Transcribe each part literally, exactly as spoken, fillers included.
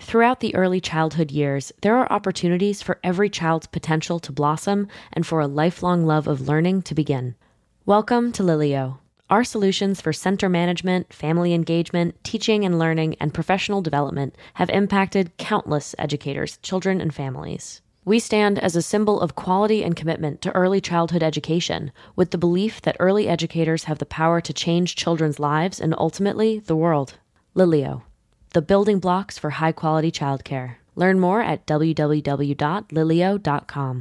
Throughout the early childhood years, there are opportunities for every child's potential to blossom and for a lifelong love of learning to begin. Welcome to Lilio. Our solutions for center management, family engagement, teaching and learning, and professional development have impacted countless educators, children, and families. We stand as a symbol of quality and commitment to early childhood education, with the belief that early educators have the power to change children's lives and ultimately the world. Lilio, the building blocks for high-quality childcare. Learn more at w w w dot lilio dot com.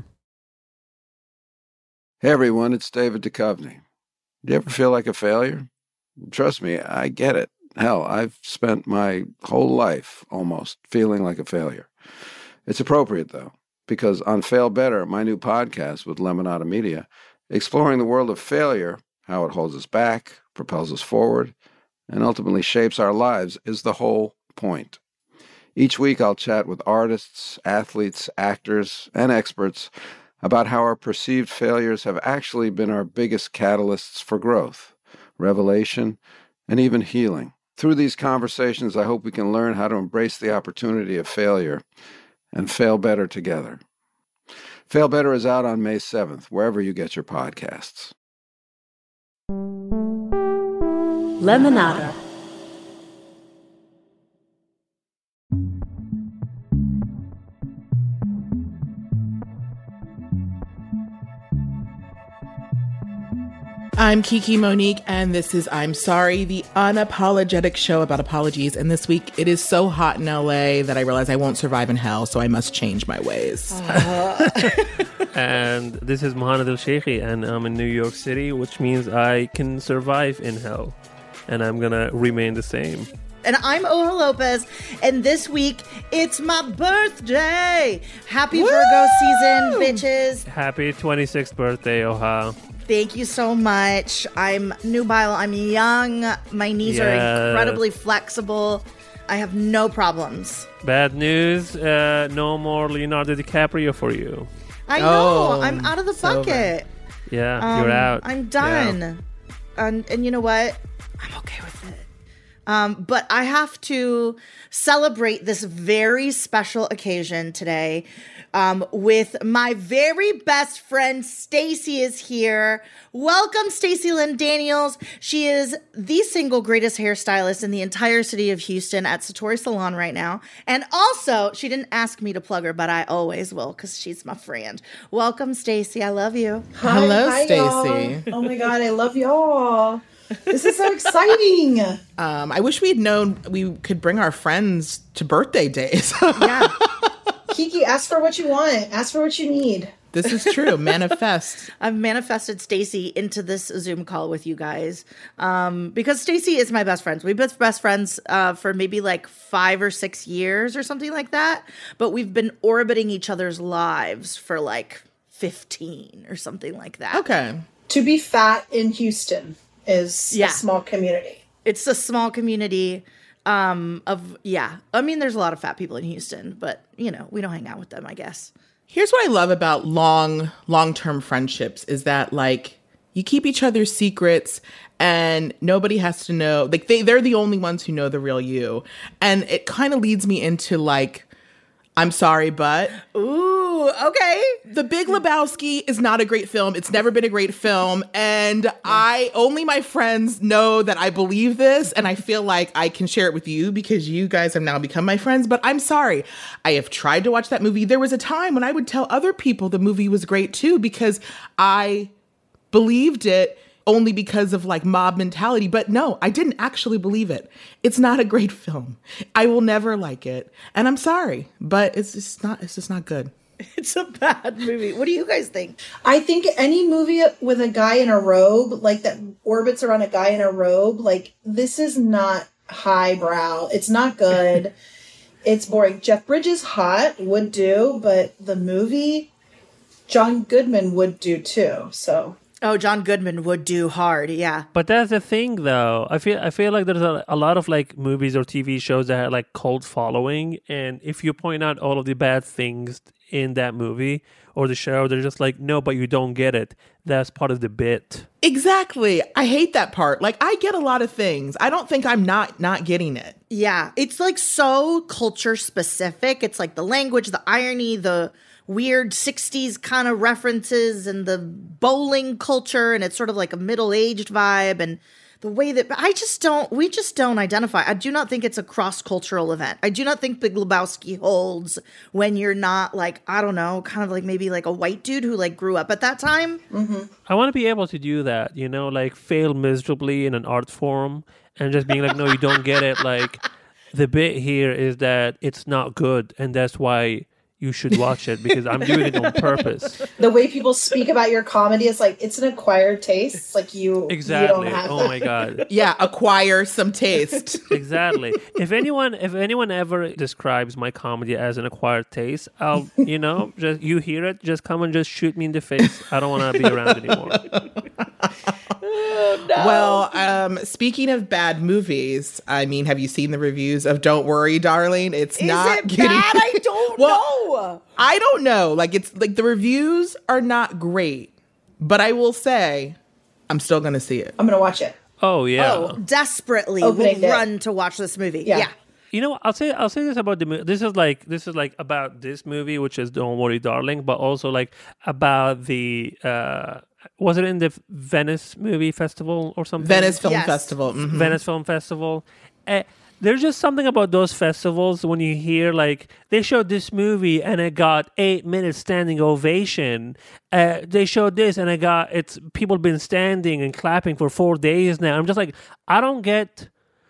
Hey everyone, it's David Duchovny. Do you ever feel like a failure? Trust me, I get it. Hell, I've spent my whole life almost feeling like a failure. It's appropriate though, because on Fail Better, my new podcast with Lemonada Media, exploring the world of failure, how it holds us back, propels us forward, and ultimately shapes our lives is the whole point. Each week I'll chat with artists, athletes, actors, and experts about how our perceived failures have actually been our biggest catalysts for growth, revelation, and even healing. Through these conversations, I hope we can learn how to embrace the opportunity of failure and fail better together. Fail Better is out on May seventh, wherever you get your podcasts. Lemonada. I'm Kiki Monique, and this is I'm Sorry, the unapologetic show about apologies. And this week, it is so hot in L A that I realize I won't survive in hell, so I must change my ways. Uh. And this is Mohamed El Sheikhi, and I'm in New York City, which means I can survive in hell. And I'm going to remain the same. And I'm Oha Lopez, and this week, it's my birthday! Happy Woo! Virgo season, bitches! Happy twenty-sixth birthday, Oha. Thank you so much. I'm nubile. I'm young. My knees yes. are incredibly flexible. I have no problems. Bad news, uh, no more Leonardo DiCaprio for you. I know. Oh, I'm out of the bucket. Over. Yeah, um, you're out. I'm done. Yeah. And, and you know what? I'm okay with it. Um, but I have to celebrate this very special occasion today um, with my very best friend, Stacy is here. Welcome, Stacy Lynn Daniels. She is the single greatest hairstylist in the entire city of Houston at Satori Salon right now. And also, she didn't ask me to plug her, but I always will because she's my friend. Welcome, Stacy. I love you. Hi, Hello, Stacy. Oh my God, I love y'all. This is so exciting. Um, I wish we had known we could bring our friends to birthday days. Yeah. Kiki, ask for what you want. Ask for what you need. This is true. Manifest. I've manifested Stacy into this Zoom call with you guys um, because Stacy is my best friend. We've been best friends uh, for maybe like five or six years or something like that. But we've been orbiting each other's lives for like fifteen or something like that. Okay. To be fat in Houston is yeah. a small community. It's a small community um, of, yeah. I mean, there's a lot of fat people in Houston, but, you know, we don't hang out with them, I guess. Here's what I love about long, long-term friendships is that, like, you keep each other's secrets and nobody has to know. Like, they, they're the only ones who know the real you. And it kind of leads me into, like, I'm sorry, but... Ooh, okay. The Big Lebowski is not a great film. It's never been a great film. And I, only my friends know that I believe this. And I feel like I can share it with you because you guys have now become my friends. But I'm sorry. I have tried to watch that movie. There was a time when I would tell other people the movie was great too because I believed it only because of like mob mentality. But no, I didn't actually believe it. It's not a great film. I will never like it. And I'm sorry, but it's just not, it's just not good. It's a bad movie. What do you guys think? I think any movie with a guy in a robe, like that orbits around a guy in a robe, like this is not highbrow. It's not good. It's boring. Jeff Bridges, hot, would do, but the movie, John Goodman would do too, so... Oh, John Goodman would do hard, yeah. But that's the thing, though. I feel I feel like there's a, a lot of like movies or T V shows that have like cult following, and if you point out all of the bad things in that movie or the show. They're just like, no, but you don't get it. That's part of the bit. Exactly. I hate that part. Like, I get a lot of things. I don't think I'm not not getting it. Yeah, it's like so culture specific. It's like the language, the irony, the weird sixties kind of references and the bowling culture, and it's sort of like a middle-aged vibe, and the way that I just don't, we just don't identify. I do not think it's a cross-cultural event. I do not think Big Lebowski holds when you're not like, I don't know, kind of like maybe like a white dude who like grew up at that time. Mm-hmm. I want to be able to do that, you know, like fail miserably in an art form and just being like, no, you don't get it. Like the bit here is that it's not good, and that's why you should watch it, because I'm doing it on purpose. The way people speak about your comedy is like, it's an acquired taste. It's like you, Exactly. you don't have Oh that. my God. Yeah, acquire some taste. Exactly. If anyone, if anyone ever describes my comedy as an acquired taste, I'll, you know, just you hear it, just come and just shoot me in the face. I don't want to be around anymore. Oh, no. Well, um, speaking of bad movies, I mean, have you seen the reviews of Don't Worry, Darling? It's Is not it getting... bad? I don't Well, know. I don't know. Like, it's like the reviews are not great, but I will say I'm still going to see it. I'm going to watch it. Oh yeah. Oh, desperately Opening will day. run to watch this movie. Yeah. Yeah. You know, I'll say I'll say this about the movie. This is like this is like about this movie, which is Don't Worry, Darling, but also like about the uh, was it in the Venice Movie Festival or something? Venice Film Yes. Festival. Mhm. Venice Film Festival. Uh, there's just something about those festivals when you hear like they showed this movie and it got eight minutes standing ovation. Uh, they showed this and it got it's people been standing and clapping for four days now. I'm just like, I don't get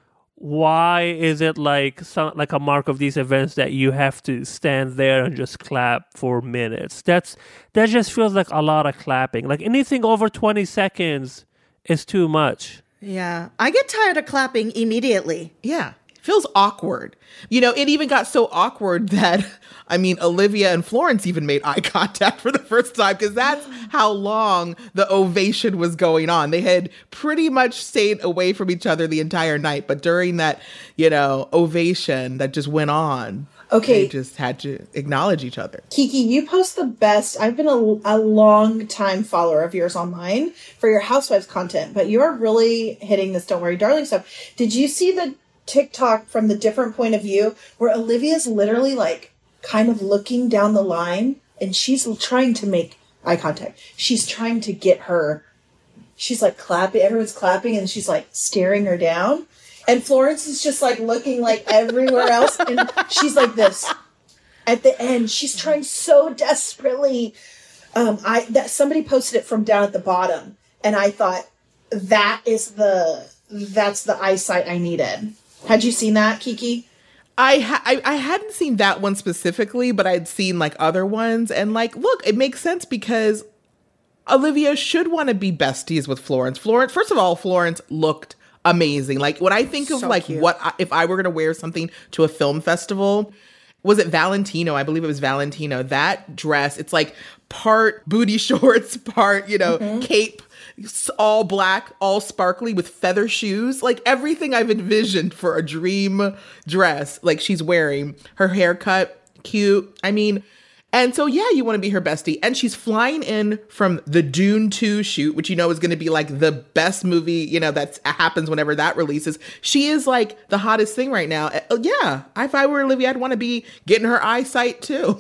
why is it like some like a mark of these events that you have to stand there and just clap for minutes. That's that just feels like a lot of clapping. Like anything over twenty seconds is too much. Yeah. I get tired of clapping immediately. Yeah. Feels awkward. You know, it even got so awkward that, I mean, Olivia and Florence even made eye contact for the first time, because that's how long the ovation was going on. They had pretty much stayed away from each other the entire night, but during that, you know, ovation that just went on, Okay. they just had to acknowledge each other. Kiki, you post the best. I've been a, a long time follower of yours online for your Housewives content, but you're really hitting this Don't Worry, Darling stuff. Did you see the TikTok from the different point of view where Olivia's literally like kind of looking down the line and she's trying to make eye contact. She's trying to get her. She's like clapping. Everyone's clapping and she's like staring her down. And Florence is just like looking like everywhere else. And she's like this. At the end, she's trying so desperately. Um, I that somebody posted it from down at the bottom. And I thought that is the, that's the eyesight I needed. Had you seen that, Kiki? I, ha- I I hadn't seen that one specifically, but I'd seen like other ones. And like, look, it makes sense because Olivia should want to be besties with Florence. Florence, first of all, Florence looked amazing. Like when I think of So like cute. what I, if I were going to wear something to a film festival, was it Valentino? I believe it was Valentino. That dress, it's like part booty shorts, part, you know, Mm-hmm. cape, s- all black, all sparkly with feather shoes. Like everything I've envisioned for a dream dress, like she's wearing. Her haircut, cute. I mean, and so, yeah, you want to be her bestie. And she's flying in from the Dune two shoot, which you know is going to be like the best movie, you know, that happens whenever that releases. She is like the hottest thing right now. Uh, Yeah, if I were Olivia, I'd want to be getting her eyesight too.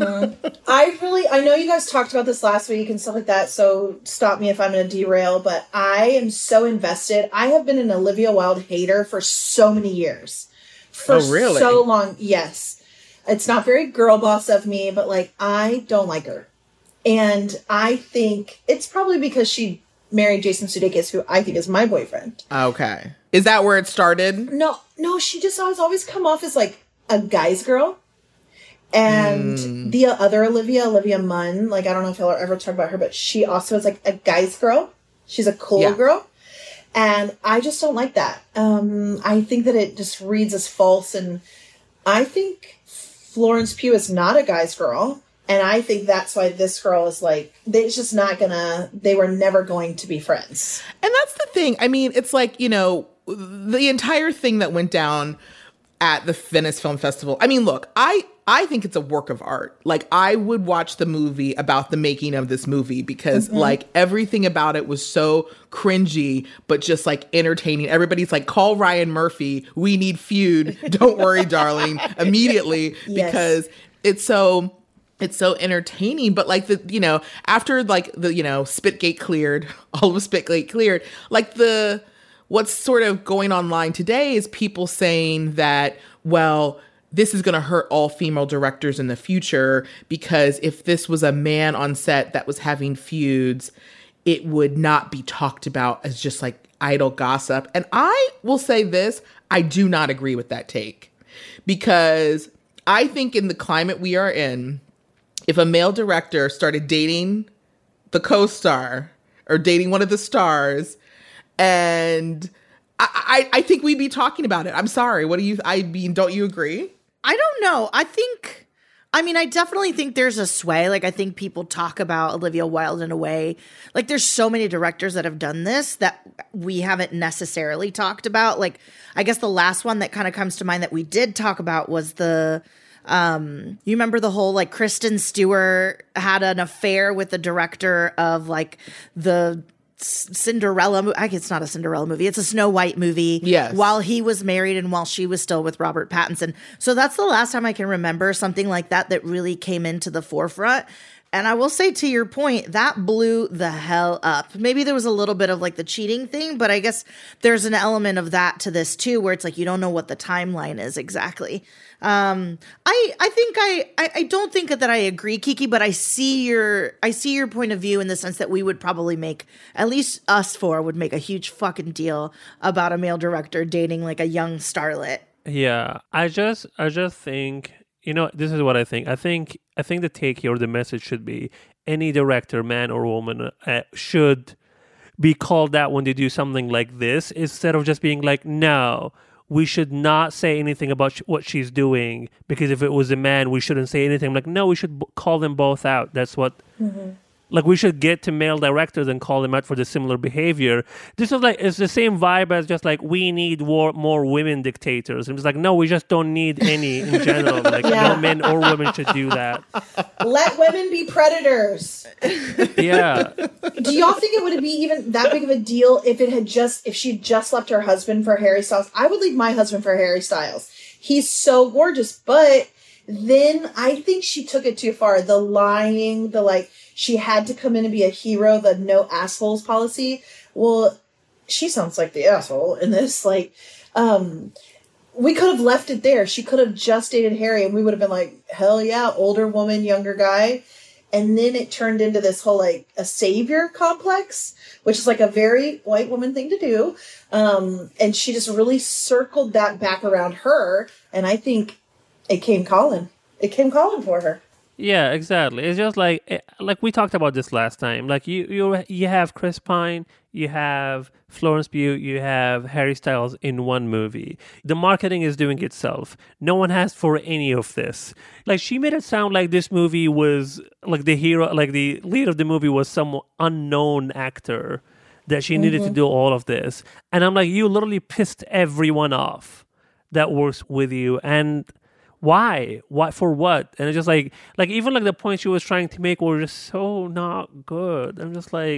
I really, I know you guys talked about this last week and stuff like that, so stop me if I'm going to derail, but I am so invested. I have been an Olivia Wilde hater for so many years. For Oh, really? so long, yes. It's not very girl boss of me, but like, I don't like her. And I think it's probably because she married Jason Sudeikis, who I think is my boyfriend. Okay. Is that where it started? No, no, she just always always come off as like a guy's girl. And Mm. the other Olivia, Olivia Munn, like I don't know if y'all ever talk about her, but she also is like a guy's girl. She's a cool Yeah. girl. And I just don't like that. Um, I think that it just reads as false. And I think Florence Pugh is not a guy's girl. And I think that's why this girl is like, they- it's just not gonna, they were never going to be friends. And that's the thing. I mean, it's like, you know, the entire thing that went down at the Venice Film Festival. I mean, look, I I think it's a work of art. Like, I would watch the movie about the making of this movie because mm-hmm. like everything about it was so cringy, but just like entertaining. Everybody's like, call Ryan Murphy. We need feud. Don't worry, darling, immediately, yes. because it's so, it's so entertaining. But like the, you know, after like the, you know, Spitgate cleared, all of Spitgate cleared, like the, what's sort of going online today is people saying that, well, this is going to hurt all female directors in the future because if this was a man on set that was having feuds, it would not be talked about as just like idle gossip. And I will say this, I do not agree with that take because I think in the climate we are in, if a male director started dating the co-star or dating one of the stars, and I, I, I think we'd be talking about it. I'm sorry. What do you, I mean, don't you agree? I don't know. I think, I mean, I definitely think there's a sway. Like, I think people talk about Olivia Wilde in a way. Like, there's so many directors that have done this that we haven't necessarily talked about. Like, I guess the last one that kind of comes to mind that we did talk about was the, um, you remember the whole, like, Kristen Stewart had an affair with the director of, like, the Cinderella movie. I guess it's not a Cinderella movie. It's a Snow White movie. Yes. While he was married and while she was still with Robert Pattinson. So that's the last time I can remember something like that that really came into the forefront. And I will say, to your point, that blew the hell up. Maybe there was a little bit of like the cheating thing, but I guess there's an element of that to this too, where it's like you don't know what the timeline is exactly. Um, I I think I, I I don't think that I agree, Kiki, but I see your I see your point of view in the sense that we would probably make, at least us four would make a huge fucking deal about a male director dating like a young starlet. Yeah, I just I just think. You know, this is what I think. I think I think the take here, the message should be any director, man or woman, uh, should be called out when they do something like this, instead of just being like, no, we should not say anything about sh- what she's doing, because if it was a man, we shouldn't say anything. Like, no, we should b- call them both out. That's what... Mm-hmm. Like, we should get to male directors and call them out for the similar behavior. This is like, it's the same vibe as just like, we need war, more women dictators. And it's like, no, we just don't need any in general. Like, yeah. No men or women should do that. Let women be predators. Yeah. Do y'all think it would be even that big of a deal if it had just, if she'd just left her husband for Harry Styles? I would leave my husband for Harry Styles. He's so gorgeous. But then I think she took it too far. The lying, the like, she had to come in and be a hero, the no assholes policy. Well, she sounds like the asshole in this. Like, um, we could have left it there. She could have just dated Harry and we would have been like, hell yeah, older woman, younger guy. And then it turned into this whole, like, a savior complex, which is like a very white woman thing to do. Um, and she just really circled that back around her. And I think it came calling. It came calling for her. Yeah, exactly. It's just like like we talked about this last time. Like you you you have Chris Pine, you have Florence Pugh, you have Harry Styles in one movie. The marketing is doing itself. No one asked for any of this. Like, she made it sound like this movie was like the hero, like the lead of the movie was some unknown actor that she needed mm-hmm. to do all of this. And I'm like, you literally pissed everyone off that works with you. And why? Why? For what? And it's just like, like even like the points she was trying to make were just so not good. I'm just like,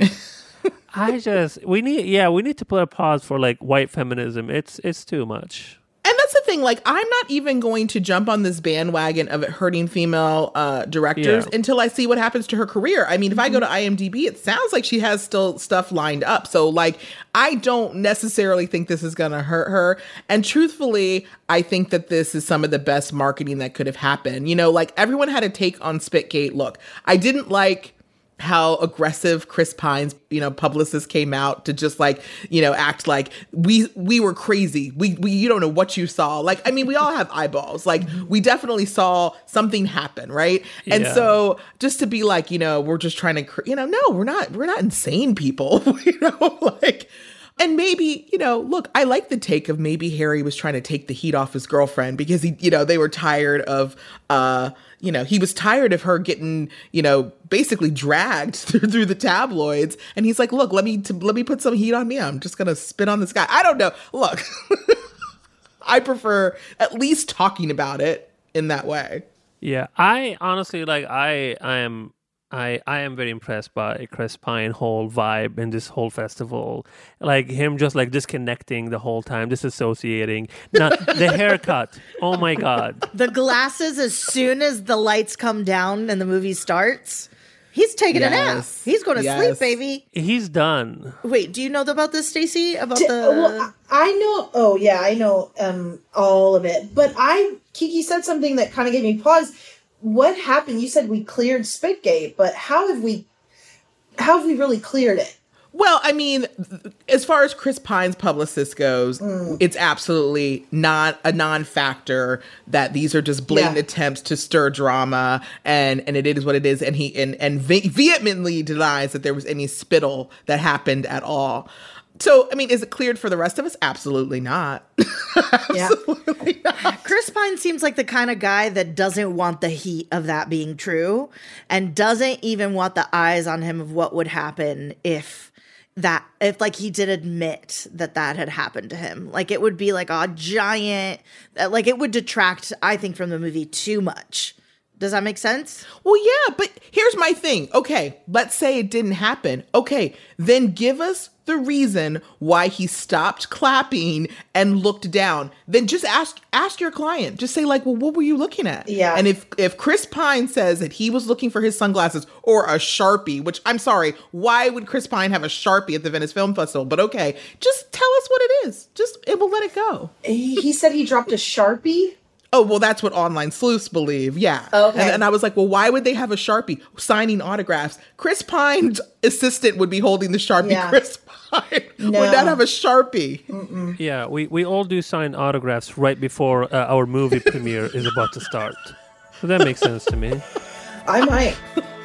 I just, we need, yeah, we need to put a pause for like white feminism. It's, it's too much. And that's the thing, like, I'm not even going to jump on this bandwagon of it hurting female uh, directors yeah. until I see what happens to her career. I mean, if I go to IMDb, it sounds like she has still stuff lined up. So, like, I don't necessarily think this is going to hurt her. And truthfully, I think that this is some of the best marketing that could have happened. You know, like, everyone had a take on Spitgate. Look, I didn't like how aggressive Chris Pine's, you know, publicist came out to just like, you know, act like we we were crazy. We we you don't know what you saw. Like, I mean, we all have eyeballs. Like, we definitely saw something happen, right? And yeah. so just to be like, you know, we're just trying to, cr- you know, no, we're not. We're not insane people, you know, like. And maybe, you know, look, I like the take of maybe Harry was trying to take the heat off his girlfriend because he, you know, they were tired of, uh, you know, he was tired of her getting, you know, basically dragged through, through the tabloids. And he's like, look, let me, t- let me put some heat on me. I'm just going to spit on this guy. I don't know. Look, I prefer at least talking about it in that way. Yeah, I honestly like. I I am. I, I am very impressed by Chris Pine whole vibe in this whole festival. Like him just like disconnecting the whole time, disassociating. Not the haircut. Oh my God. The glasses as soon as the lights come down and the movie starts. He's taking Yes. a nap. He's going to Yes. sleep, baby. He's done. Wait, do you know about this, Stacey? About Di- the well, I know. Oh yeah, I know um, all of it. But I, Kiki said something that kind of gave me pause. What happened? You said we cleared Spitgate, but how have we? How have we really cleared it? Well, I mean, as far as Chris Pine's publicist goes, mm. it's absolutely not a non-factor that these are just blatant Yeah. attempts to stir drama, and and it is what it is. And he and and ve- vehemently denies that there was any spittle that happened at all. So, I mean, is it cleared for the rest of us? Absolutely not. Absolutely not. Chris Pine seems like the kind of guy that doesn't want the heat of that being true and doesn't even want the eyes on him of what would happen if that, if like he did admit that that had happened to him. Like it would be like a giant, like it would detract, I think, from the movie too much. Does that make sense? Well, yeah, but here's my thing. Okay, let's say it didn't happen. Okay, then give us the reason why he stopped clapping and looked down. Then just ask ask your client. Just say like, well, what were you looking at? Yeah. And if if Chris Pine says that he was looking for his sunglasses or a Sharpie, which I'm sorry, why would Chris Pine have a Sharpie at the Venice Film Festival? But okay, just tell us what it is. Just it will let it go. He, he said he dropped a Sharpie. Oh, well, that's what online sleuths believe. Yeah. Okay. And, and I was like, well, why would they have a Sharpie signing autographs? Chris Pine's assistant would be holding the Sharpie. Yeah. Chris Pine No. would not have a Sharpie. Mm-mm. Yeah, we, we all do sign autographs right before uh, our movie premiere is about to start. So that makes sense to me. I might.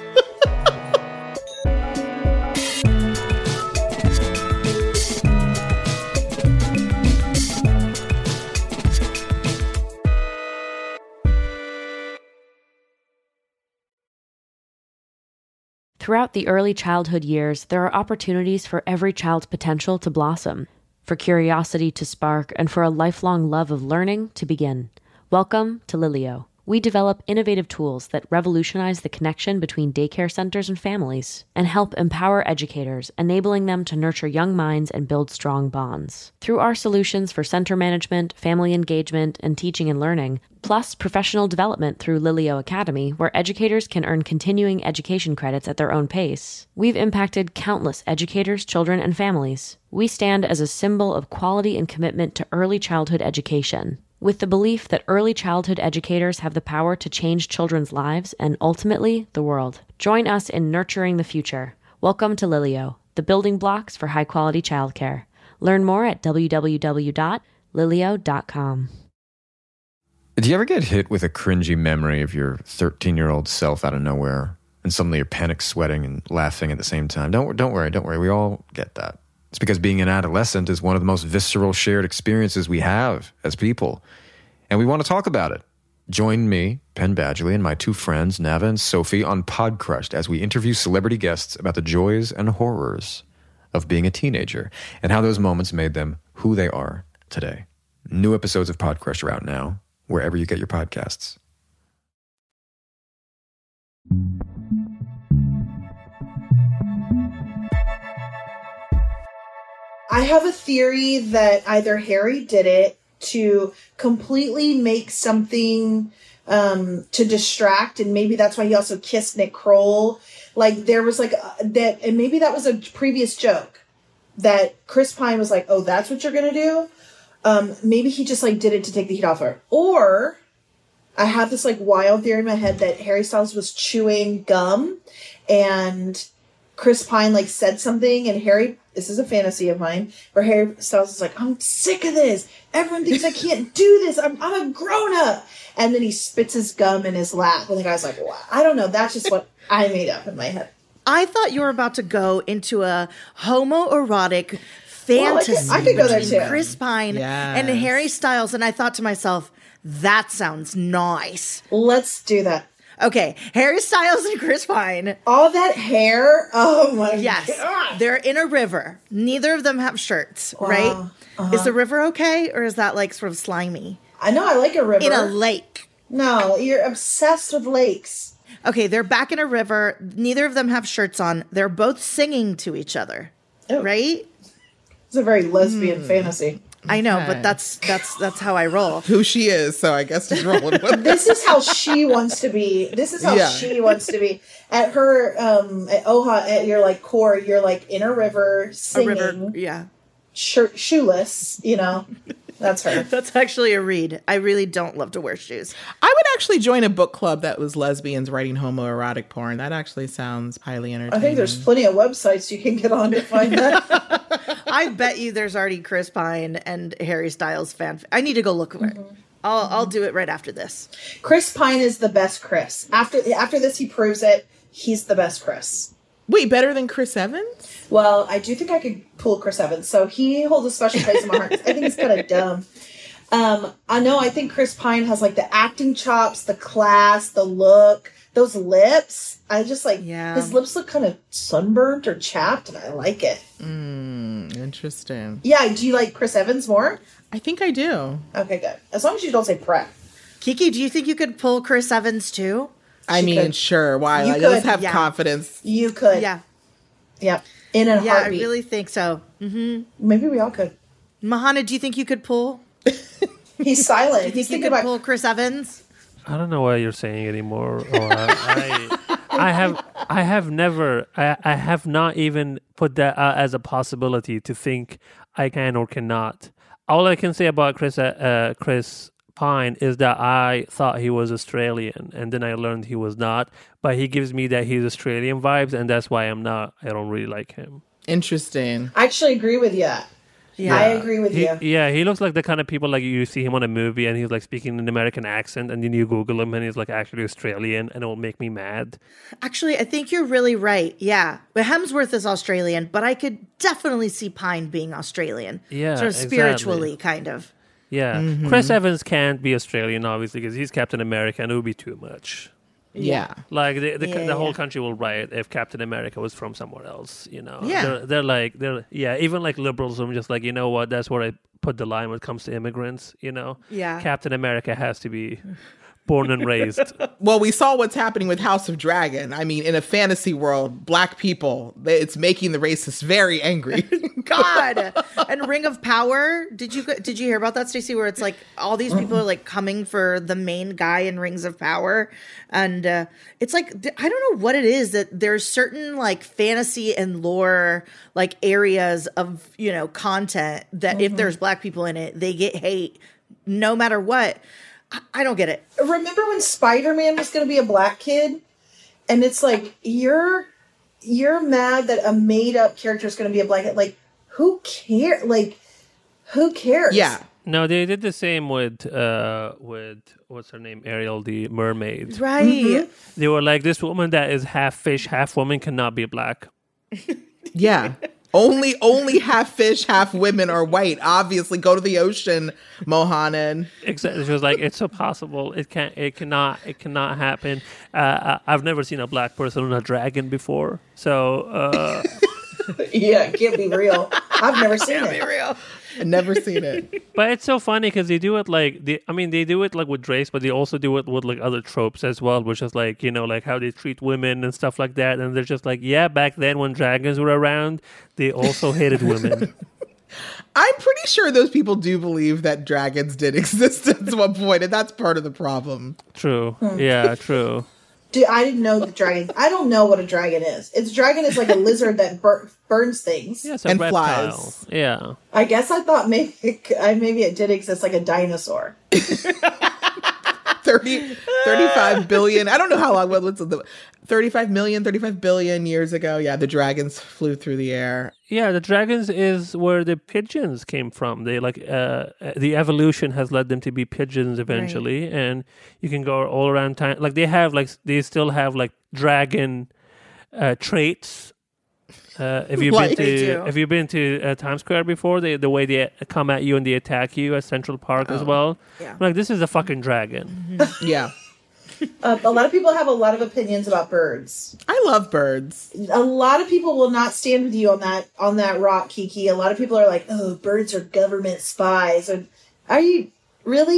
Throughout the early childhood years, there are opportunities for every child's potential to blossom, for curiosity to spark, and for a lifelong love of learning to begin. Welcome to Lilio. We develop innovative tools that revolutionize the connection between daycare centers and families and help empower educators, enabling them to nurture young minds and build strong bonds. Through our solutions for center management, family engagement, and teaching and learning, plus professional development through Lilio Academy, where educators can earn continuing education credits at their own pace, we've impacted countless educators, children, and families. We stand as a symbol of quality and commitment to early childhood education, with the belief that early childhood educators have the power to change children's lives and ultimately the world. Join us in nurturing the future. Welcome to Lilio, the building blocks for high-quality childcare. Learn more at w w w dot lilio dot com. Do you ever get hit with a cringy memory of your thirteen-year-old self out of nowhere, and suddenly you're panic sweating and laughing at the same time? Don't don't worry, don't worry. We all get that. It's because being an adolescent is one of the most visceral shared experiences we have as people, and we want to talk about it. Join me, Penn Badgley, and my two friends, Nava and Sophie, on Podcrushed as we interview celebrity guests about the joys and horrors of being a teenager and how those moments made them who they are today. New episodes of Podcrushed are out now, wherever you get your podcasts. I have a theory that either Harry did it to completely make something um, to distract, and maybe that's why he also kissed Nick Kroll. Like there was like a, that, and maybe that was a previous joke that Chris Pine was like, "Oh, that's what you're gonna do." Um, maybe he just like did it to take the heat off her. Or I have this like wild theory in my head that Harry Styles was chewing gum, and Chris Pine like said something, and Harry, this is a fantasy of mine, where Harry Styles is like, "I'm sick of this. Everyone thinks I can't do this. I'm I'm a grown up." And then he spits his gum in his lap, and the guy's like, "Wow." I don't know. That's just what I made up in my head. I thought you were about to go into a homoerotic fantasy well, I, could, I could go there between too. Chris Pine Yes. and Harry Styles, and I thought to myself, that sounds nice. Let's do that. Okay, Harry Styles and Chris Pine. All that hair. Oh my Yes, god. they're in a river. Neither of them have shirts, Wow. right? Uh-huh. Is the river okay, or is that like sort of slimy? I know. I like a river. In a lake. No, you're obsessed with lakes. Okay, they're back in a river. Neither of them have shirts on. They're both singing to each other, Oh. right? It's a very lesbian fantasy. I know, Okay. but that's that's that's how I roll. Who she is, so I guess just rolling with This is how she wants to be. This is how Yeah. she wants to be. At her, um, at Oha, at your like core, you're like in a river A singing, river, yeah. shirt, shoeless. You know, that's her. That's actually a read. I really don't love to wear shoes. I would actually join a book club that was lesbians writing homoerotic porn. That actually sounds highly entertaining. I think there's plenty of websites you can get on to find that. I bet you there's already Chris Pine and Harry Styles fan. I need to go look for it. I'll I'll do it right after this. Chris Pine is the best Chris. After after this, he proves it. He's the best Chris. Wait, better than Chris Evans? Well, I do think I could pull Chris Evans. So he holds a special place in my heart. I think he's kind of dumb. Um, I know. I think Chris Pine has like the acting chops, the class, the look, those lips. I just like Yeah. his lips look kind of sunburnt or chapped, and I like it. Mm, interesting. Yeah. Do you like Chris Evans more? I think I do. Okay, good. As long as you don't say prep. Kiki, do you think you could pull Chris Evans too? I She mean, could. sure. Why? You I just could, have yeah. confidence. You could. Yeah. Yeah. In a Yeah, I heartbeat. really think so. Maybe we all could. Mahana, do you think you could pull? He's silent. Do you He's think thinking you could about. pull Chris Evans? I don't know what you're saying anymore. Or I, I, I have, I have never, I, I have not even put that uh, as a possibility to think I can or cannot. All I can say about Chris, uh, uh, Chris Pine is that I thought he was Australian, and then I learned he was not. But he gives me that he's Australian vibes, and that's why I'm not. I don't really like him. Interesting. I actually agree with you. Yeah. I agree with He, you. yeah, he looks like the kind of people like you see him on a movie and he's like speaking an American accent, and then you Google him and he's like actually Australian, and it will make me mad. Actually, I think you're really right. Yeah. But Hemsworth is Australian, but I could definitely see Pine being Australian. Yeah, Sort of exactly. spiritually, kind of. Yeah, Chris Evans can't be Australian obviously because he's Captain America, and it would be too much. Yeah. Like the the, Yeah, the whole yeah. country will riot if Captain America was from somewhere else. You know, Yeah. they're, they're like they're yeah, even like liberals are just like, you know what, that's where I put the line when it comes to immigrants. You know, Yeah. Captain America has to be born and raised. Well, we saw what's happening with House of Dragon. I mean, in a fantasy world, black people, it's making the racists very angry. God. And Ring of Power. Did you did you hear about that, Stacey? Where it's like all these people are like coming for the main guy in Rings of Power, and uh, it's like th- I don't know what it is that there's certain like fantasy and lore like areas of you know content that if there's black people in it, they get hate no matter what. I, I don't get it. Remember when Spider-Man was going to be a black kid? And it's like, you're you're mad that a made-up character is going to be a black kid. Like, who cares? Like, who cares? Yeah. No, they did the same with uh with what's her name, Ariel, the mermaid. Right. They were like, this woman that is half fish, half woman cannot be black. Yeah. Only only half fish, half women are white. Obviously, go to the ocean, Mohanan. Exactly. She was like, it's impossible. It can't. It cannot. It cannot happen. Uh, I- I've never seen a black person on a dragon before. So uh, Yeah, it can't be real. I've never seen it. Real. I've never seen it. but it's so funny because they do it like they, I mean, they do it like with Drace, but they also do it with like other tropes as well, which is like, you know, like how they treat women and stuff like that. And they're just like, yeah, back then when dragons were around, they also hated women. I'm pretty sure those people do believe that dragons did exist at one point, and that's part of the problem. True. Yeah. True. Dude, I didn't know the dragon. I don't know what a dragon is. It's dragon is like a lizard that bur- burns things. Yeah. It's a And reptile. flies. Yeah. I guess I thought maybe it, c- I- maybe it did exist like a dinosaur. thirty, thirty-five billion. I don't know how long. What what's the thirty-five million, thirty-five billion years ago? Yeah, the dragons flew through the air. Yeah, the dragons is where the pigeons came from. They like uh, the evolution has led them to be pigeons eventually, and you can go all around time. Like they have like they still have like dragon uh, traits. Uh, if you've Like- been They to do. if you've been to uh, Times Square before, they, the way they come at you and they attack you at Central Park as well. Yeah. I'm like, this is a fucking dragon. Yeah, Uh, a lot of people have a lot of opinions about birds. I love birds. A lot of people will not stand with you on that on that rock, Kiki. A lot of people are like, "Oh, birds are government spies." Or, are you really?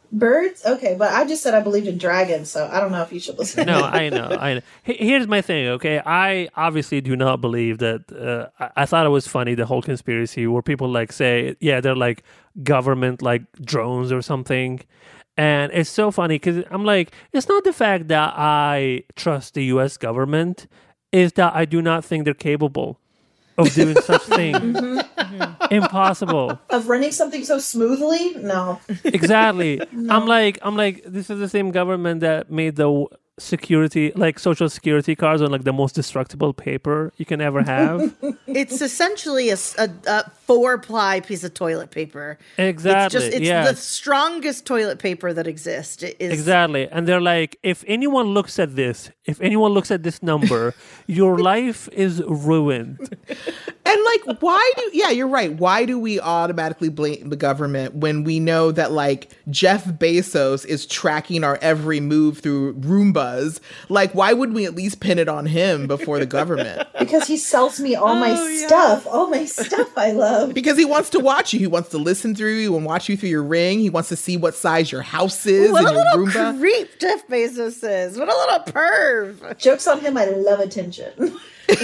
Birds? Okay, but I just said I believed in dragons, so I don't know if you should listen. No, I know, I know. H- Here's my thing, okay? I obviously do not believe that. Uh, I-, I thought it was funny, the whole conspiracy where people like say, yeah, they're like government like drones or something. And it's so funny because I'm like, it's not the fact that I trust the U S government, is that I do not think they're capable of doing such things. Mm-hmm. Impossible. Of running something so smoothly? No. Exactly. No. I'm like, I'm like, this is the same government that made the security, like social security cards on like the most destructible paper you can ever have. It's essentially a, a, a four-ply piece of toilet paper. Exactly. It's just, it's yes. the strongest toilet paper that exists. It is- exactly. And they're like, if anyone looks at this, if anyone looks at this number, your life is ruined. And like, why do, yeah, you're right. Why do we automatically blame the government when we know that like Jeff Bezos is tracking our every move through Roombas? Like, why wouldn't we at least pin it on him before the government? Because he sells me all my Oh, yeah. stuff. All my stuff I love. Because he wants to watch you. He wants to listen through you and watch you through your Ring. He wants to see what size your house is What and a your little Roomba. creep Jeff Bezos is. What a little perv. Joke's on him, I love attention. I'm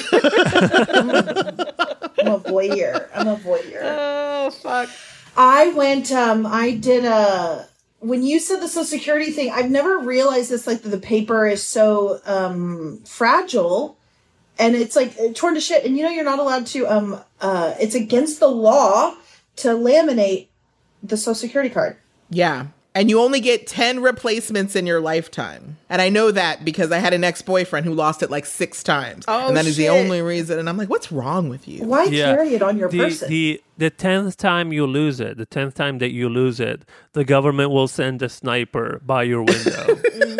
a voyeur. I'm a voyeur. Oh, fuck. I went, um, I did a, when you said the Social Security thing, I've never realized this, like, that the paper is so, um, fragile and it's like torn to shit. And you know, you're not allowed to, um, uh, it's against the law to laminate the Social Security card. Yeah. And you only get ten replacements in your lifetime. And I know that because I had an ex-boyfriend who lost it like six times. Oh, and that is the shit. only reason. And I'm like, what's wrong with you? Why Yeah. carry it on your the, person? The the tenth time you lose it, the tenth time that you lose it, the government will send a sniper by your window.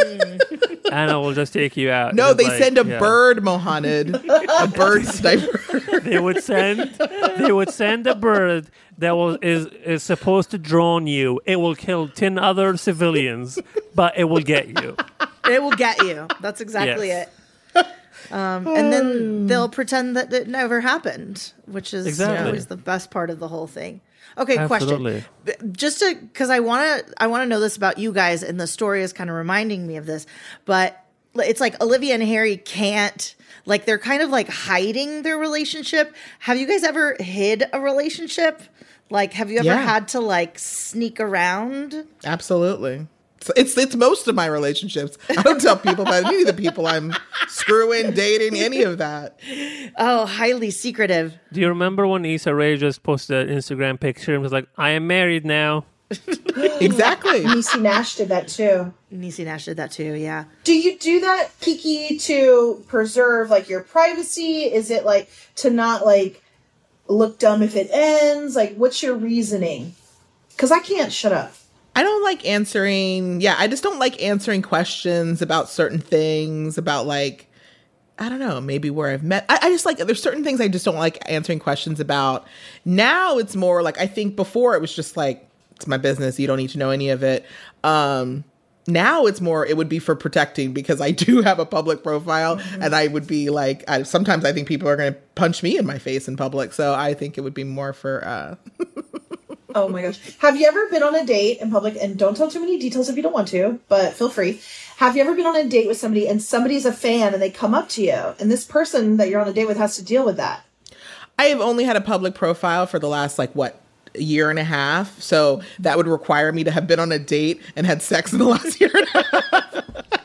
And it will just take you out. No, It's they like, send a yeah. bird, Mohammed. A bird sniper. They would send they would send a bird that was is is supposed to drone you. It will kill ten other civilians, but it will get you. It will get you. That's exactly Yes. it. Um, and then they'll pretend that it never happened, which is Exactly. always the best part of the whole thing. Okay, Absolutely. question. Just to, because I want to, I want to know this about you guys, and the story is kind of reminding me of this. But it's like Olivia and Harry can't, like, they're kind of like hiding their relationship. Have you guys ever hid a relationship? Like, have you ever Yeah. had to like sneak around? Absolutely. It's, it's it's most of my relationships. I don't tell people about any of the people I'm screwing, dating, any of that. Oh, highly secretive. Do you remember when Issa Rae just posted an Instagram picture and was like, "I am married now"? Exactly. Niecy Nash did that too. Niecy Nash did that too, yeah. Do you do that, Kiki, to preserve like your privacy? Is it like to not like look dumb if it ends? Like, what's your reasoning? Because I can't shut up. I don't like answering. Yeah, I just don't like answering questions about certain things, about like, I don't know, maybe where I've met. I, I just like, there's certain things I just don't like answering questions about. Now it's more like, I think before it was just like, it's my business. You don't need to know any of it. Um, now it's more, it would be for protecting because I do have a public profile mm-hmm. and I would be like, I, sometimes I think people are going to punch me in my face in public. So I think it would be more for, uh, oh my gosh. Have you ever been on a date in public? And don't tell too many details if you don't want to, but feel free. Have you ever been on a date with somebody and somebody's a fan and they come up to you and this person that you're on a date with has to deal with that? I have only had a public profile for the last, like, what, a year and a half. So that would require me to have been on a date and had sex in the last year and a half.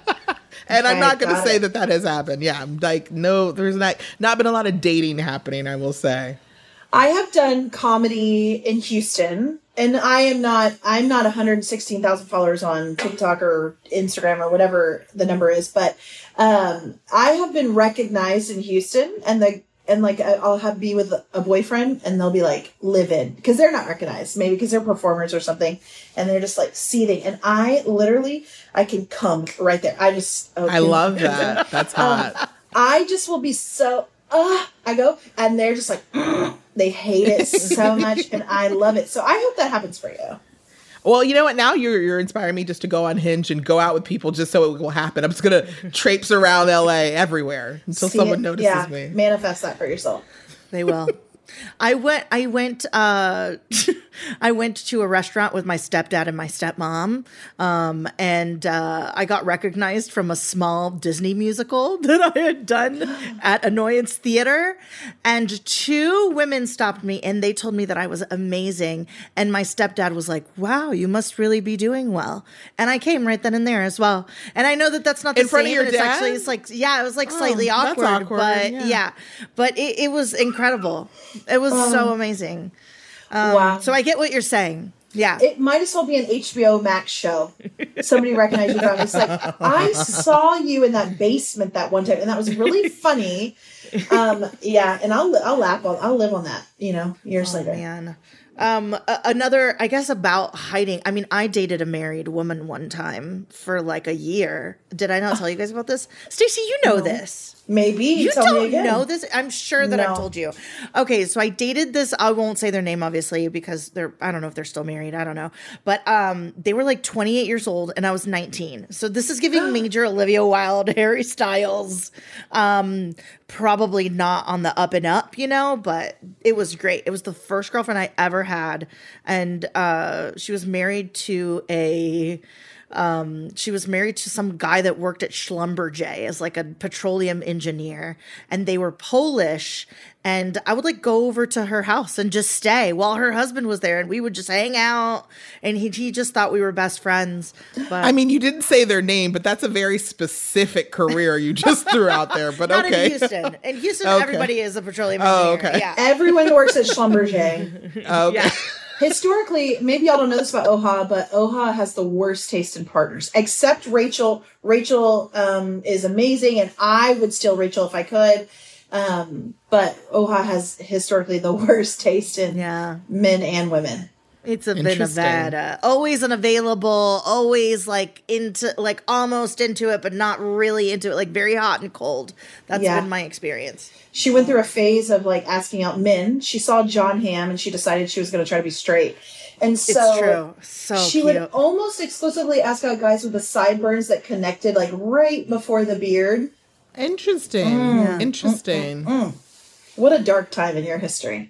And Okay, I'm not going to got say it. that that has happened. Yeah, I'm like, no, there's not, not been a lot of dating happening, I will say. I have done comedy in Houston, and I am not, I'm not one hundred sixteen thousand followers on TikTok or Instagram or whatever the number is, but um, I have been recognized in Houston, and the, and like I'll have be with a boyfriend and they'll be like live in because they're not recognized, maybe because they're performers or something, and they're just like seething, and I literally I can come right there. I just oh, I love that. That's hot. Um, I just will be so uh I go and they're just like they hate it so much and I love it. So I hope that happens for you. Well, you know what? Now you're you're inspiring me just to go on Hinge and go out with people just so it will happen. I'm just gonna traipse around L A everywhere until See someone it? notices Yeah, me. manifest that for yourself. They will. I went I went uh I went to a restaurant with my stepdad and my stepmom, um, and uh, I got recognized from a small Disney musical that I had done at Annoyance Theater. And two women stopped me and they told me that I was amazing. And my stepdad was like, wow, you must really be doing well. And I came right then and there as well. And I know that that's not the In front same. of your and it's dad? actually, it's like, yeah, it was like slightly Oh, that's awkward, awkward, but yeah. yeah, but it, it was incredible. It was so amazing. Um, Wow. So I get what you're saying. Yeah. It might as well be an H B O Max show. Somebody recognized you from. It's like, I saw you in that basement that one time, and that was really funny. Um, yeah, and I'll I'll laugh on I'll live on that. You know, years Oh, later. man. Um, a- another, I guess, about hiding. I mean, I dated a married woman one time for like a year. Did I not tell you guys about this? Stacey, you know this. Maybe You tell me don't again. know this? I'm sure that No. I've told you. Okay, so I dated this. I won't say their name, obviously, because they're. I don't know if they're still married. I don't know, but um, they were like twenty-eight years old, and I was nineteen. So this is giving major Olivia Wilde, Harry Styles. Um, probably not on the up and up, you know, but it was great. It was the first girlfriend I ever had, and uh, she was married to a. Um, she was married to some guy that worked at Schlumberger as like a petroleum engineer, and they were Polish. And I would like go over to her house and just stay while her husband was there, and we would just hang out. And he he just thought we were best friends. But I mean, you didn't say their name, but that's a very specific career you just threw out there. But not okay. in Houston. In Houston, Okay. everybody is a petroleum Oh, engineer. okay. Yeah. Everyone works at Schlumberger. Okay. Yeah. Historically, maybe y'all don't know this about O H A, but O H A has the worst taste in partners, except Rachel. Rachel um, is amazing, and I would steal Rachel if I could. Um, but O H A has historically the worst taste in Yeah. men and women. It's a bit of Interesting. that. Uh, always unavailable, always like into, like almost into it, but not really into it, like very hot and cold. That's Yeah. been my experience. She went through a phase of like asking out men. She saw John Hamm and she decided she was going to try to be straight. And so It's true. So she cute. would almost exclusively ask out guys with the sideburns that connected like right before the beard. Interesting. Yeah. Interesting. What a dark time in your history.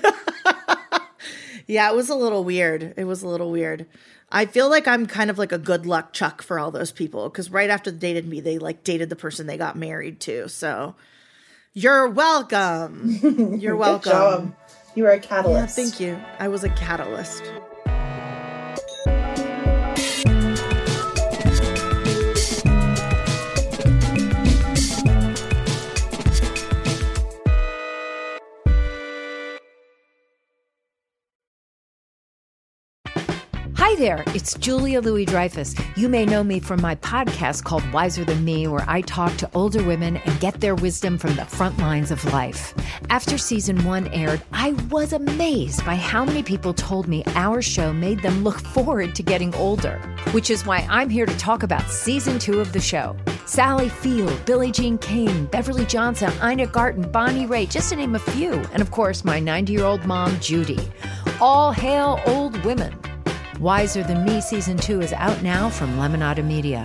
Yeah, it was a little weird. It was a little weird. I feel like I'm kind of like a good luck Chuck for all those people, because right after they dated me, they like dated the person they got married to. So you're welcome. You're Good welcome. job. You were a Yeah, catalyst. thank you. I was a catalyst. Hi there, it's Julia Louis-Dreyfus. You may know me from my podcast called Wiser Than Me, where I talk to older women and get their wisdom from the front lines of life. After season one aired, I was amazed by how many people told me our show made them look forward to getting older, which is why I'm here to talk about season two of the show. Sally Field, Billie Jean King, Beverly Johnson, Ina Garten, Bonnie Raitt, just to name a few. And of course, my ninety-year-old mom, Judy. All hail old women. Wiser Than Me Season two is out now from Lemonada Media.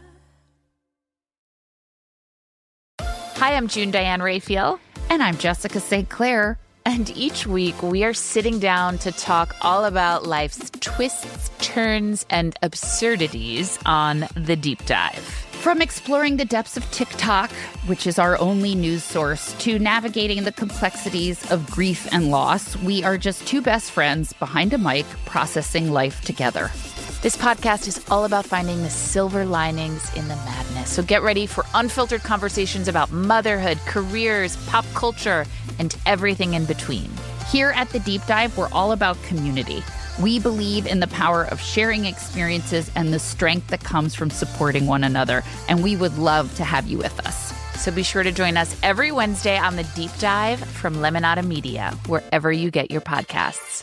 Hi, I'm June Diane Raphael. And I'm Jessica Saint Clair. And each week we are sitting down to talk all about life's twists, turns, and absurdities on The Deep Dive. From exploring the depths of TikTok, which is our only news source, to navigating the complexities of grief and loss, we are just two best friends behind a mic processing life together. This podcast is all about finding the silver linings in the madness. So get ready for unfiltered conversations about motherhood, careers, pop culture, and everything in between. Here at The Deep Dive, we're all about community. We believe in the power of sharing experiences and the strength that comes from supporting one another, and we would love to have you with us. So be sure to join us every Wednesday on The Deep Dive from Lemonada Media, wherever you get your podcasts.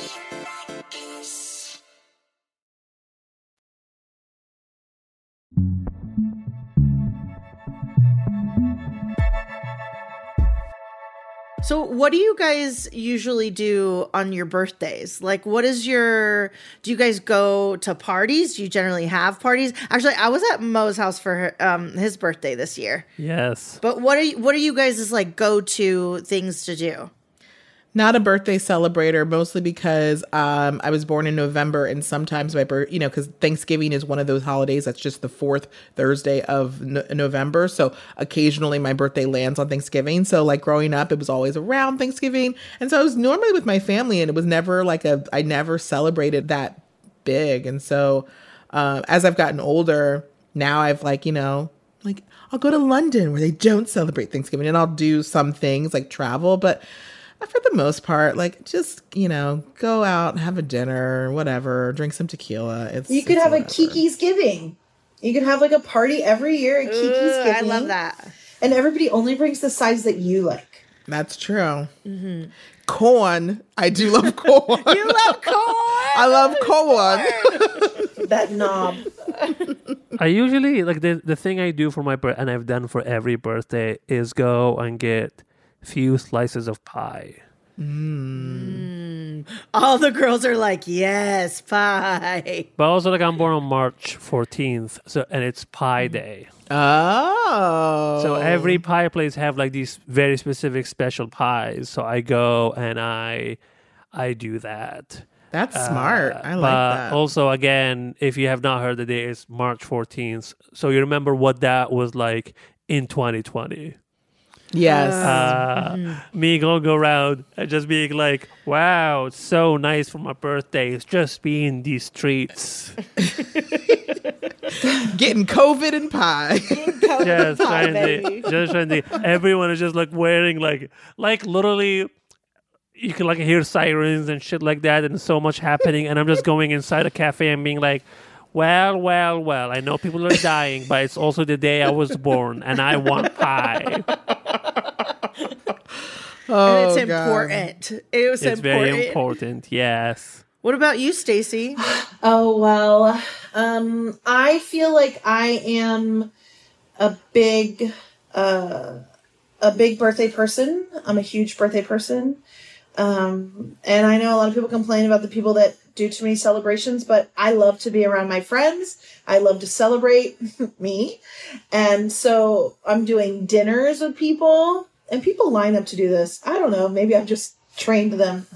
So what do you guys usually do on your birthdays? Like, what is your, do you guys go to parties? Do you generally have parties? Actually, I was at Mo's house for her, um, his birthday this year. Yes. But what are you, what are you guys' like go-to things to do? Not a birthday celebrator, mostly because um, I was born in November, and sometimes my birth, you know, because Thanksgiving is one of those holidays that's just the fourth Thursday of no- November. So occasionally my birthday lands on Thanksgiving. So like growing up, it was always around Thanksgiving, and so I was normally with my family, and it was never like a, I never celebrated that big. And so uh, as I've gotten older, now I've like, you know, like I'll go to London where they don't celebrate Thanksgiving, and I'll do some things like travel, but for the most part, like just, you know, go out and have a dinner, whatever, drink some tequila. It's You could it's have whatever. a Kiki's Giving. You could have like a party every year at Kiki's Ooh, Giving. I love that. And everybody only brings the size that you like. That's true. Mm-hmm. Corn. I do love corn. You love corn. I love corn. That knob. I usually like the the thing I do for my birthday, and I've done for every birthday, is go and get few slices of pie. Mm. All the girls are like, yes, pie. But also, like, I'm born on March fourteenth, so and it's Pie Day. Oh. So every pie place have like these very specific special pies. So I go and I I do that. That's smart. Uh, I like but that. Also, again, if you have not heard the day, it's March fourteenth. So you remember what that was like in twenty twenty. Yes. Uh, mm-hmm. Me going go around and just being like, wow, it's so nice for my birthday. It's just being these streets. Getting COVID and pie. Just trying to, just trying to, everyone is just like wearing like, like literally, you can like hear sirens and shit like that, and so much happening. And I'm just going inside a cafe and being like, well, well, well, I know people are dying, but it's also the day I was born, and I want pie. Oh, and it's God. important. It was it's important. very important, yes. What about you, Stacey? Oh, well, um, I feel like I am a big, uh, a big birthday person. I'm a huge birthday person. Um, and I know a lot of people complain about the people that do too many celebrations, but I love to be around my friends. I love to celebrate me. And so I'm doing dinners with people, and people line up to do this. I don't know. Maybe I've just trained them.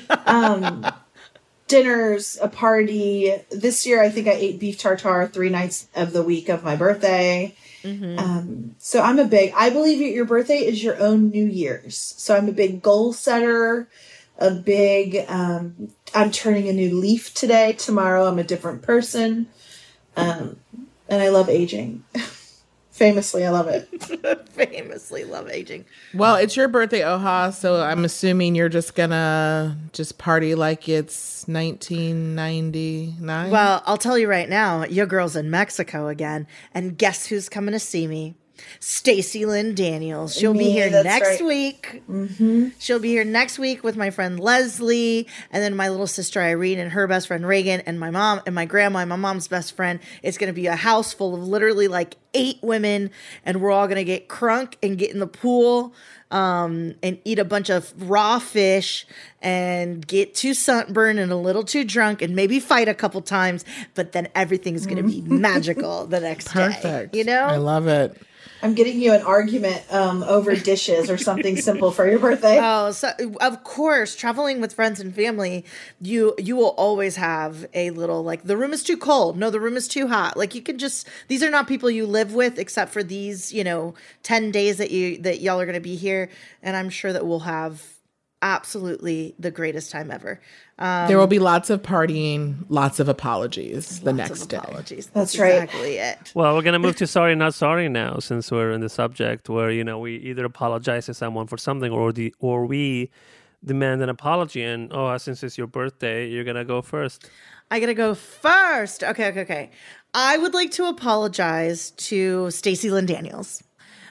Um, dinners, a party. This year, I think I ate beef tartare three nights of the week of my birthday. Mm-hmm. Um, so I'm a big, I believe your birthday is your own New Year's. So I'm a big goal setter, a big, um, I'm turning a new leaf today. Tomorrow I'm a different person. Um, and I love aging. Famously, I love it. Famously love aging. Well, it's your birthday, Oha, so I'm assuming you're just gonna just party like it's nineteen ninety-nine. Well, I'll tell you right now, your girl's in Mexico again, and guess who's coming to see me? Stacey Lynn Daniels. She'll Me, be here that's next right. week. Mm-hmm. She'll be here next week with my friend Leslie, and then my little sister Irene and her best friend Reagan, and my mom and my grandma and my mom's best friend. It's going to be a house full of literally like eight women, and we're all going to get crunk and get in the pool um, and eat a bunch of raw fish and get too sunburned and a little too drunk and maybe fight a couple times, but then everything's going to be magical the next Perfect. day. You know? I love it. I'm getting you an argument um, over dishes or something simple for your birthday. Oh, so of course, traveling with friends and family, you you will always have a little like the room is too cold. No, the room is too hot. Like you can just these are not people you live with except for these, you know, ten days that you that y'all are going to be here, and I'm sure that we'll have absolutely the greatest time ever. Um, There will be lots of partying, lots of apologies the lots next of day. apologies. That's That's, right. exactly it. Well, we're going to move to sorry, not sorry now, since we're in the subject where, you know, we either apologize to someone for something or the or we demand an apology. And, oh, since it's your birthday, you're going to go first. I gotta go first. Okay, okay, okay. I would like to apologize to Stacey Lynn Daniels.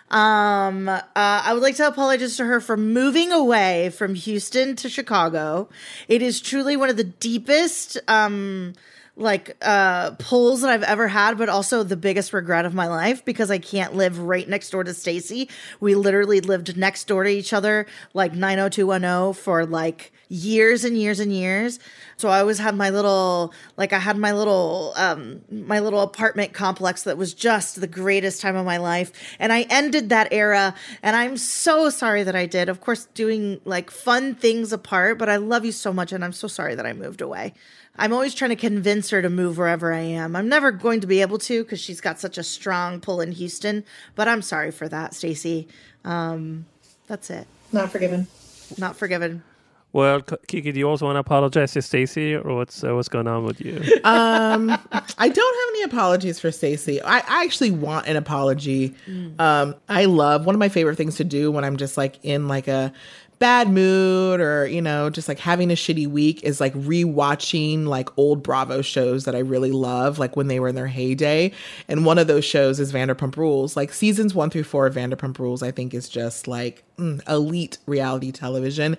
Um, uh, I would like to apologize to her for moving away from Houston to Chicago. It is truly one of the deepest, um, like, uh, pulls that I've ever had, but also the biggest regret of my life because I can't live right next door to Stacey. We literally lived next door to each other, like nine oh two one oh for like, years and years and years. So I always had my little, like I had my little, um, my little apartment complex that was just the greatest time of my life. And I ended that era, and I'm so sorry that I did. Of course, doing like fun things apart, but I love you so much, and I'm so sorry that I moved away. I'm always trying to convince her to move wherever I am. I'm never going to be able to because she's got such a strong pull in Houston, but I'm sorry for that, Stacey. Um, that's it. Not forgiven. Not forgiven. Well, Kiki, do you also want to apologize to Stacey, or what's uh, what's going on with you? um, I don't have any apologies for Stacey. I, I actually want an apology. Mm. Um, I love one of my favorite things to do when I'm just like in like a bad mood or, you know, just like having a shitty week is like rewatching like old Bravo shows that I really love, like when they were in their heyday. And one of those shows is Vanderpump Rules. Like seasons one through four of Vanderpump Rules, I think is just like mm, elite reality television.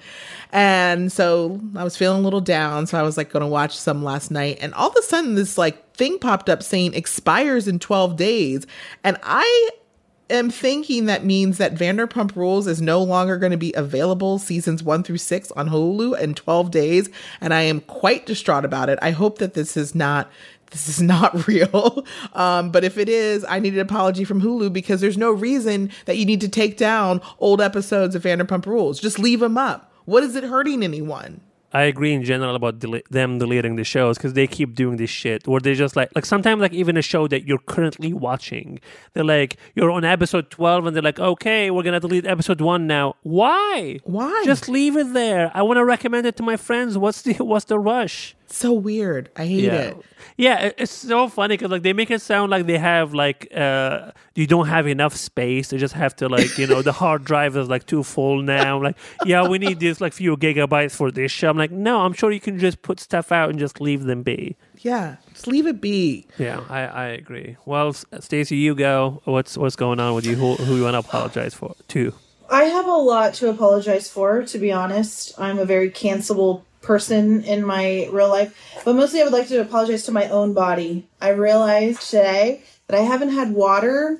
And so I was feeling a little down. So I was like going to watch some last night. And all of a sudden this like thing popped up saying expires in twelve days. And I am thinking that means that Vanderpump Rules is no longer going to be available seasons one through six on Hulu in twelve days. And I am quite distraught about it. I hope that this is not, this is not real. Um, but if it is, I need an apology from Hulu because there's no reason that you need to take down old episodes of Vanderpump Rules. Just leave them up. What is it hurting anyone? I agree in general about del- them deleting the shows because they keep doing this shit where they just like, like sometimes like even a show that you're currently watching, they're like, you're on episode twelve and they're like, okay, we're going to delete episode one now. Why? Why? Just leave it there. I want to recommend it to my friends. What's the, what's the rush? So weird. I hate yeah. it. Yeah, it's so funny because like they make it sound like they have like uh you don't have enough space. They just have to like, you know, the hard drive is like too full now. Like, yeah, we need this like few gigabytes for this show. I'm like, no, I'm sure you can just put stuff out and just leave them be. Yeah, just leave it be. Yeah, I, I agree. Well, Stacey, you go. What's what's going on with you? Who who you want to apologize for to? I have a lot to apologize for, to be honest. I'm a very cancelable person in my real life, but mostly I would like to apologize to my own body. I realized today that I haven't had water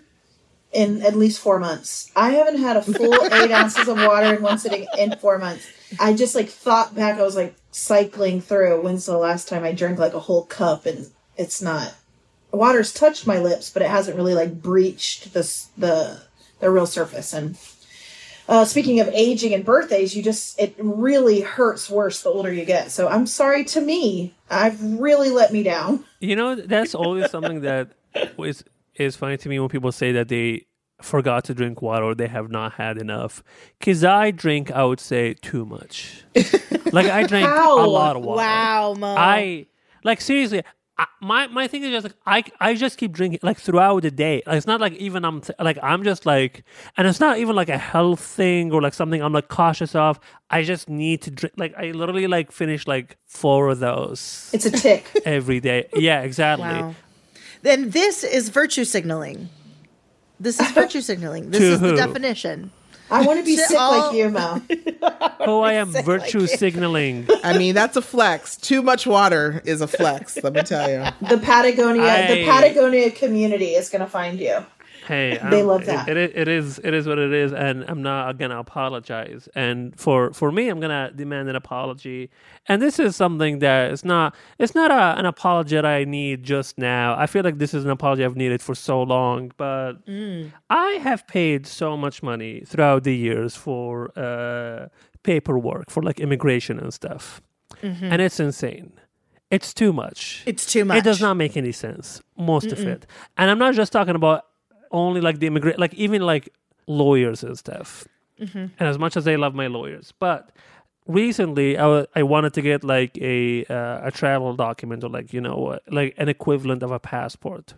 in at least four months. I haven't had a full eight ounces of water in one sitting in four months. I just like thought back, I was like cycling through when's the last time I drank like a whole cup, and it's not. Water's touched my lips, but it hasn't really like breached this the the real surface. And Uh, speaking of aging and birthdays, you just, it really hurts worse the older you get. So I'm sorry to me. I've really let me down. You know, that's always something that is, is funny to me when people say that they forgot to drink water or they have not had enough. Because I drink, I would say, too much. Like, I drink How? a lot of water. Wow, Mo. I, like, seriously, I, my my thing is just like I I just keep drinking like throughout the day. Like, it's not like even I'm th- like I'm just like, and it's not even like a health thing or like something I'm like cautious of. I just need to drink. Like, I literally like finish like four of those. It's a tick every day. Yeah, exactly. Wow. Then this is virtue signaling. This is virtue signaling. This To is the who? definition. I want to be To sick all- like you, Mo. Oh, I am Sick virtue like you. signaling. I mean, that's a flex. Too much water is a flex, let me tell you. The Patagonia, the I- Patagonia community is going to find you. Hey, They um, love that. It, it, it is it is what it is, and I'm not gonna apologize. And for, for me, I'm gonna demand an apology. And this is something that it's not it's not a, an apology that I need just now. I feel like this is an apology I've needed for so long. But I have paid so much money throughout the years for uh, paperwork for like immigration and stuff, and it's insane. It's too much. It's too much. It does not make any sense, most of it. And I'm not just talking about only like the immigrant, like even like lawyers and stuff. And as much as I love my lawyers, but recently I, w- I wanted to get like a uh, a travel document or like, you know, like an equivalent of a passport.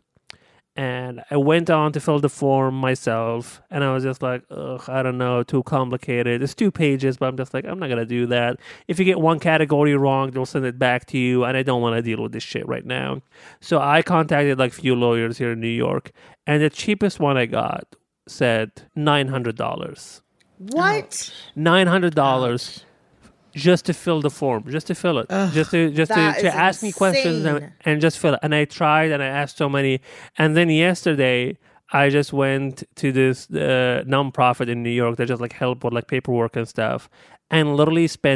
And I went on to fill the form myself, and I was just like, ugh, I don't know, too complicated. It's two pages, but I'm just like, I'm not going to do that. If you get one category wrong, they'll send it back to you, and I don't want to deal with this shit right now. So I contacted like a few lawyers here in New York, and the cheapest one I got said nine hundred dollars. What? nine hundred dollars just to fill the form, just to fill it, just to just to, that to is ask me questions and, insane. and just fill it. And I tried and I asked so many. And then yesterday, I just went to this uh, nonprofit in New York that just like help with like paperwork and stuff, and literally spent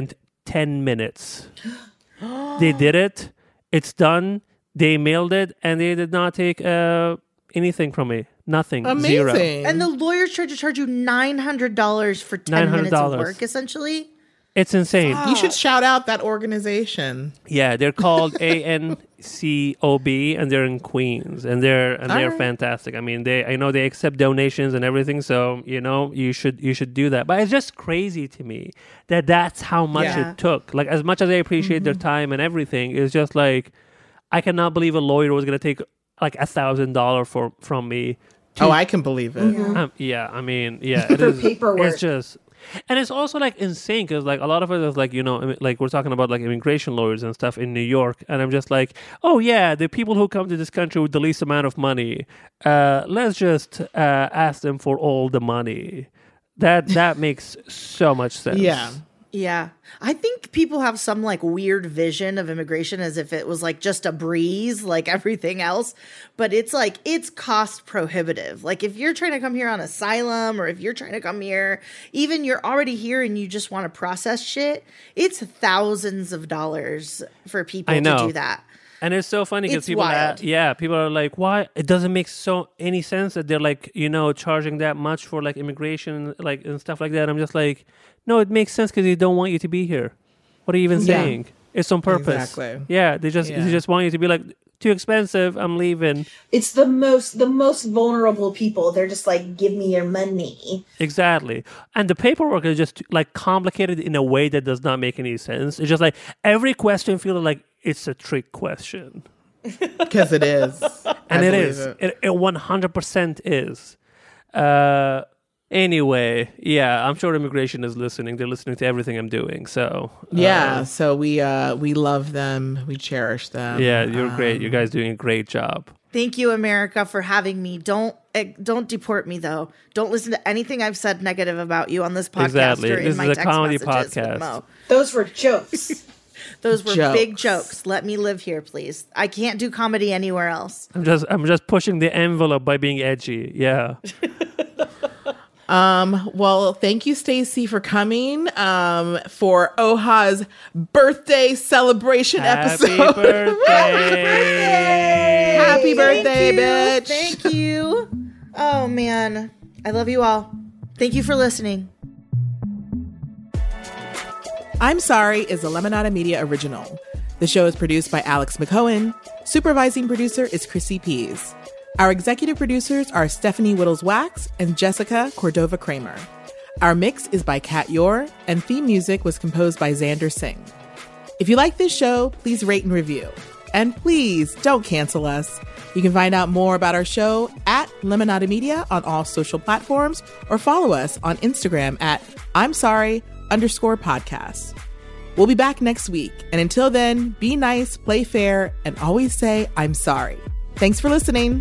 ten minutes. They did it. It's done. They mailed it, and they did not take uh, anything from me. Nothing. Amazing. Zero. And the lawyers tried to charge you nine hundred dollars for ten minutes of work, essentially. It's insane. You should shout out that organization. Yeah, they're called A N C O B, and they're in Queens, and they're and All they're right. fantastic. I mean, they I know they accept donations and everything, so you know you should you should do that. But it's just crazy to me that that's how much Yeah. it took. Like, as much as I appreciate their time and everything, it's just like I cannot believe a lawyer was going to take like a thousand dollars for from me. To, Oh, I can believe it. um, yeah, I mean, yeah, it For is. paperwork. It's just. And it's also like insane because like a lot of it is like, you know, I mean, like we're talking about like immigration lawyers and stuff in New York. And I'm just like, oh, yeah, the people who come to this country with the least amount of money, uh, let's just uh, ask them for all the money. That that makes so much sense. Yeah. Yeah. I think people have some like weird vision of immigration as if it was like just a breeze, like everything else. But it's like, it's cost prohibitive. Like if you're trying to come here on asylum, or if you're trying to come here, even you're already here and you just want to process shit, it's thousands of dollars for people I know. to do that. And it's so funny because It's people, wild. are, yeah, people are like, why? It doesn't make so any sense that they're like, you know, charging that much for like immigration, like and stuff like that. I'm just like, no, it makes sense because they don't want you to be here. What are you even Yeah. saying? It's on purpose. Exactly. Yeah, they just Yeah. they just want you to be like, too expensive. I'm leaving. It's the most the most vulnerable people. They're just like, give me your money. Exactly. And the paperwork is just like complicated in a way that does not make any sense. It's just like every question feels like it's a trick question. Because it is. And I it believe is. it. It, it one hundred percent is. Uh, anyway, yeah, I'm sure immigration is listening. They're listening to everything I'm doing. So, uh, Yeah. So we uh we love them. We cherish them. yeah, you're great. Um, You guys doing a great job. Thank you, America, for having me. Don't eh, don't deport me, though. Don't listen to anything I've said negative about you on this podcast Exactly. or in This my is a text comedy messages with podcast. Mo. Those were jokes. Those were big Jokes. jokes. Let me live here, please. I can't do comedy anywhere else. I'm just I'm just pushing the envelope by being edgy. Yeah. Um, well, thank you, Stacey, for coming um, for Oha's birthday celebration Happy episode. birthday. Happy birthday, Thank you. bitch. Thank you. Oh, man. I love you all. Thank you for listening. I'm Sorry is a Lemonada Media original. The show is produced by Alex McCohen. Supervising producer is Chrissy Pease. Our executive producers are Stephanie Whittles-Wax and Jessica Cordova-Kramer. Our mix is by Kat Yor, and theme music was composed by Xander Singh. If you like this show, please rate and review. And please don't cancel us. You can find out more about our show at Lemonada Media on all social platforms, or follow us on Instagram at I'm Sorry underscore podcast. We'll be back next week. And until then, be nice, play fair, and always say I'm sorry. Thanks for listening.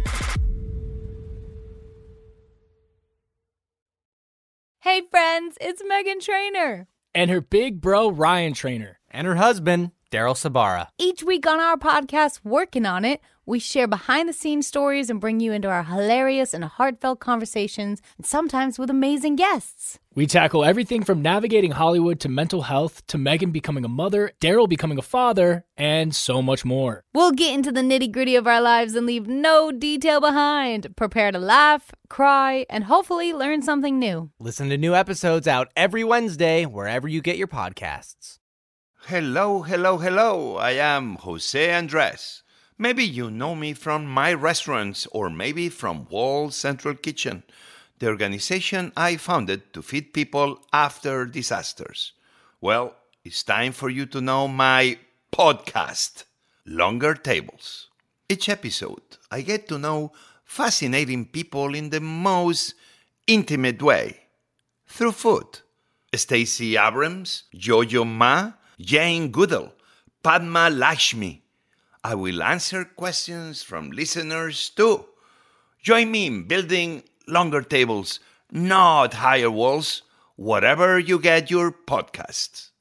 Hey friends, it's Megan Trainor. And her big bro, Ryan Trainor. And her husband, Daryl Sabara. Each week on our podcast, Working on It, we share behind-the-scenes stories and bring you into our hilarious and heartfelt conversations, and sometimes with amazing guests. We tackle everything from navigating Hollywood to mental health to Megan becoming a mother, Daryl becoming a father, and so much more. We'll get into the nitty-gritty of our lives and leave no detail behind. Prepare to laugh, cry, and hopefully learn something new. Listen to new episodes out every Wednesday wherever you get your podcasts. Hello, hello, hello. I am Jose Andres. Maybe you know me from my restaurants or maybe from Wall Central Kitchen, the organization I founded to feed people after disasters. Well, it's time for you to know my podcast, Longer Tables. Each episode, I get to know fascinating people in the most intimate way, through food. Stacey Abrams, Jojo Ma, Jane Goodall, Padma Lakshmi. I will answer questions from listeners too. Join me in building longer tables, not higher walls, wherever you get your podcasts.